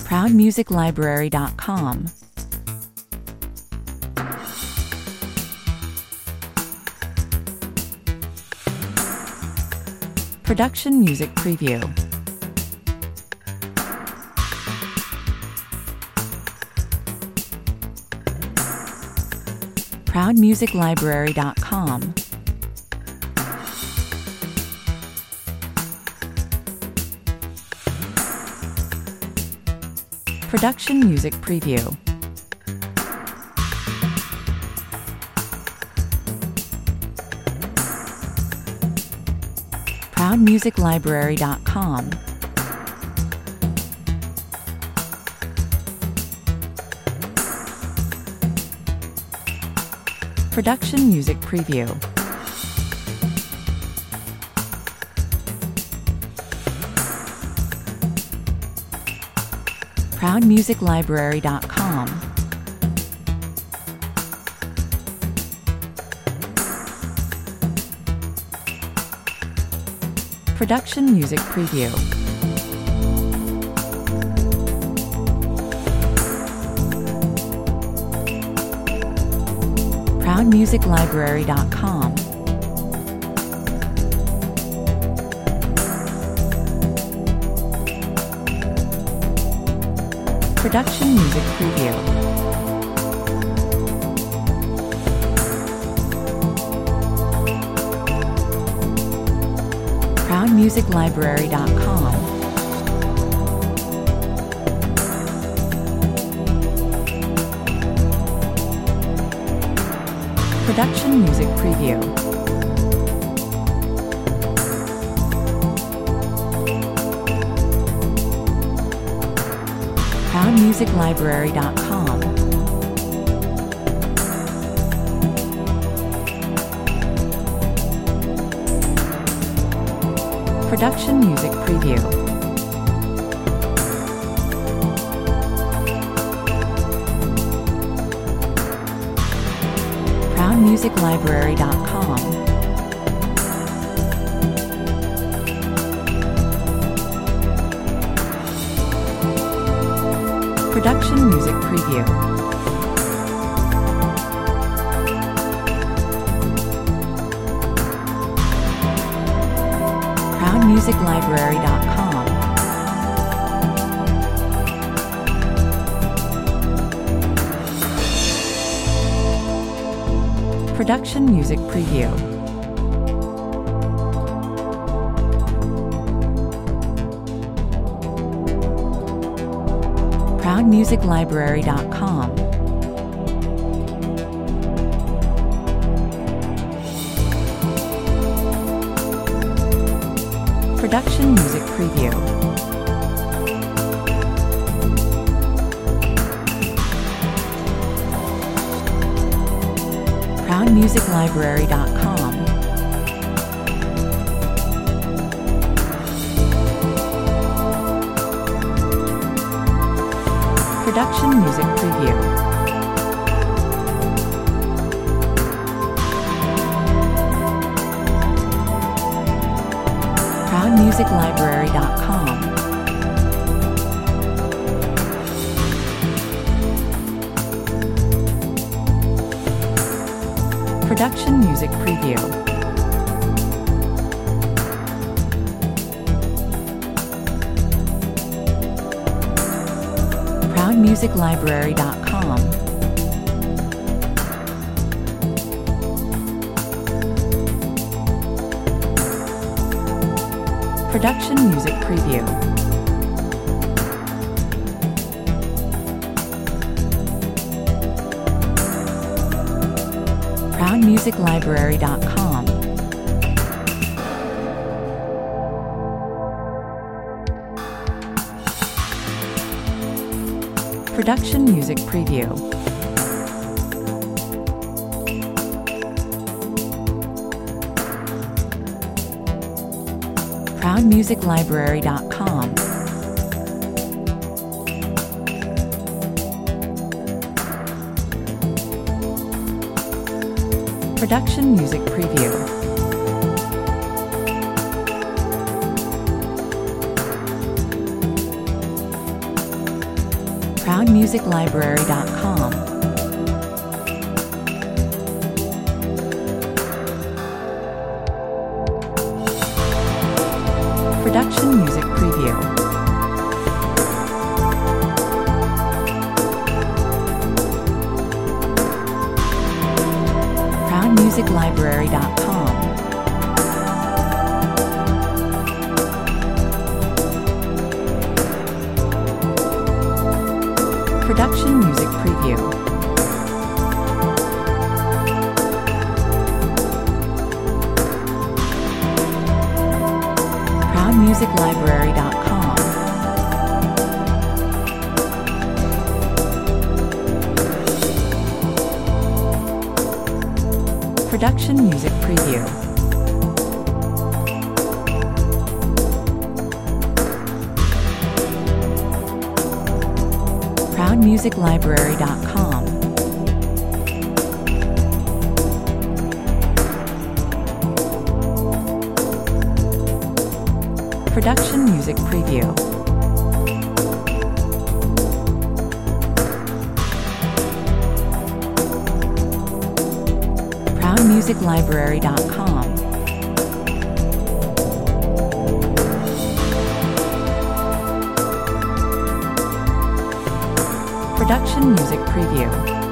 ProudMusicLibrary.com. Production Music Preview. ProudMusicLibrary.com. Production Music Preview. ProudMusicLibrary.com. Production Music Preview. ProudMusicLibrary.com. Production Music Preview. ProudMusicLibrary.com. Production Music Preview. ProudMusicLibrary.com. Production Music Preview. ProudMusicLibrary.com. Production Music Preview. ProudMusicLibrary.com. Production Music Preview. ProudMusicLibrary.com. Production Music Preview. ProudMusicLibrary.com. Production Music Preview. ProudMusicLibrary.com. Production Music Preview. ProudMusicLibrary.com. Production Music Preview. ProudMusicLibrary.com. Production Music Preview. ProudMusicLibrary.com. Production Music Preview. ProudMusicLibrary.com. Production Music Preview. ProudMusicLibrary.com. Production Music Preview. ProudMusicLibrary.com. Production Music Preview. ProudMusicLibrary.com. Production Music Preview. ProudMusicLibrary.com. Production Music Preview. ProudMusicLibrary.com. Production Music Preview.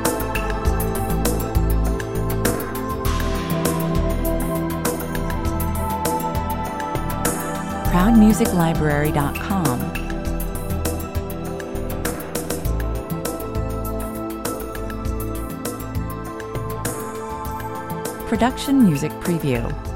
ProudMusicLibrary.com. Production Music Preview.